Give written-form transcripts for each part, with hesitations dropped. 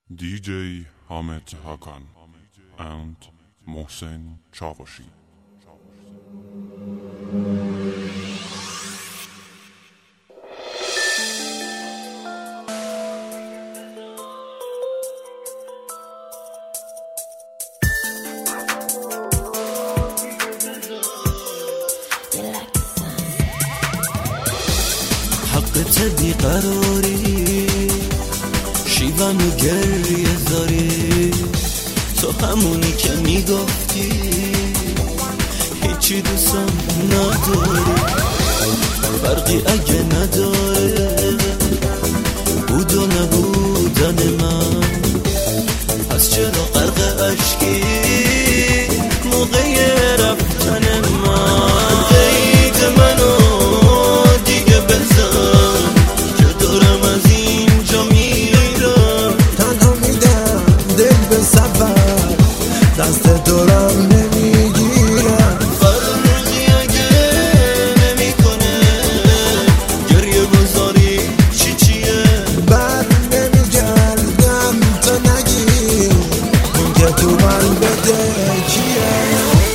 DJ Hamid Hakan and Mohsen Chavashi. حقت بیقراری شیوانو گریه داری تو همونی که میگفتی هیچی دوستم نداری فرقی اگه نداره بود و نبودن من پس چرا غرق اشکی موقع رفتن من قید منو دیگه بزن که دارم از اینجا میرم تنها میدم دل به سفر دست دورم نمیگیرم فرقی اگه نمی کنه گریه بزاری چیه بر نمیگردم تا نگی اون که تو من بده کیه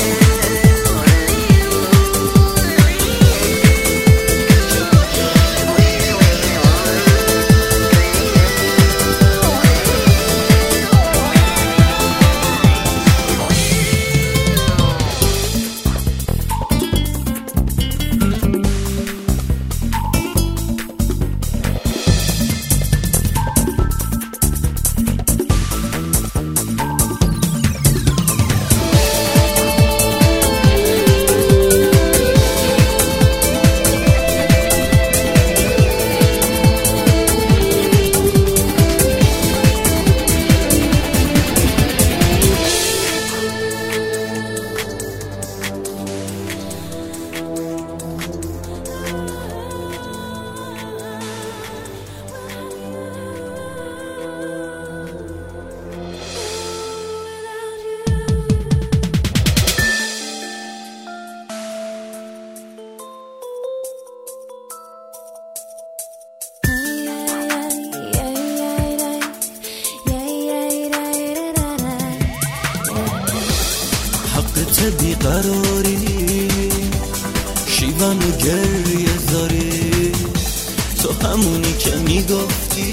بیقراری شیوانو گریه داری تو همونی که میگفتی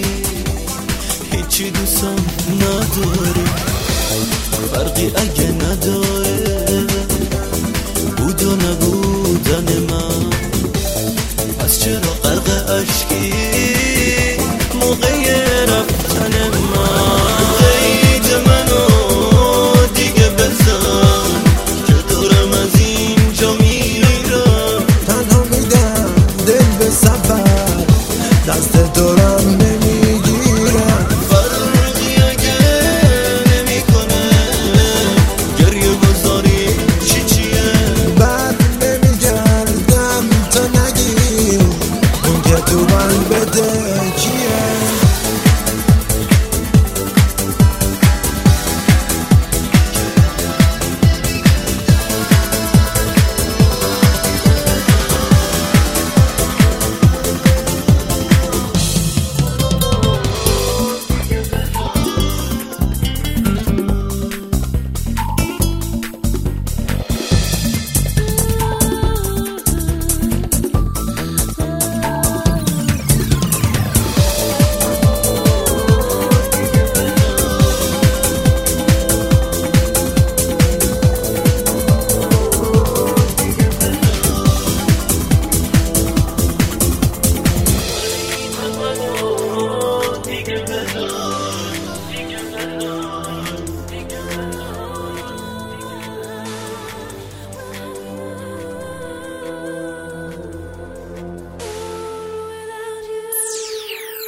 هیچی دوستم نداری فرقی اگه نداره بود و نبودن من پس چرا غرق اشکی موقع رفتن من قید منو دیگه بزن که دارم از اینجا میرم تنها میدم دل به سفر دست دورم نمیگیرم فرقی اگه نمی کنه گریه بزاری چیه بر نمیگردم تا نگی اون که تو من بده کیه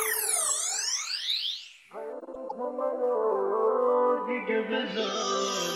دیگه بزن